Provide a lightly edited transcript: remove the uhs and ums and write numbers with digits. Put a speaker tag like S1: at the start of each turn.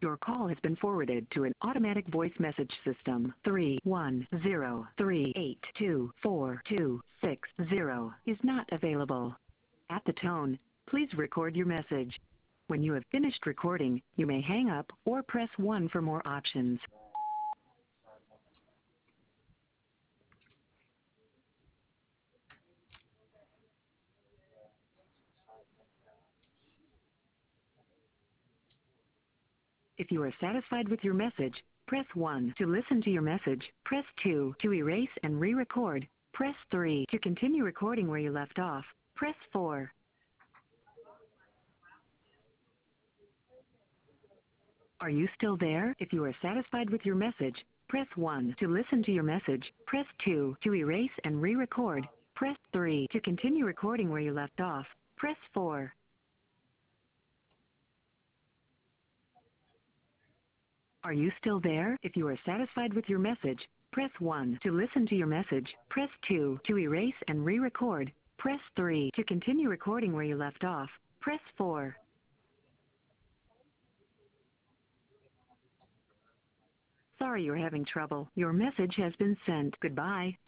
S1: Your call has been forwarded to an automatic voice message system. 31038242260 is not available. At the tone, please record your message. When you have finished recording, you may hang up or press 1 for more options. If you are satisfied with your message, press 1 to listen to your message. Press 2 to erase and re-record. Press 3 to continue recording where you left off. Press 4. Are you still there? If you are satisfied with your message, press 1 to listen to your message. Press 2 to erase and re-record. Press 3 to continue recording where you left off. Press 4. Are you still there? If you are satisfied with your message, press 1 to listen to your message. Press 2 to erase and re-record. Press 3 to continue recording where you left off. Press 4. Sorry you're having trouble. Your message has been sent. Goodbye.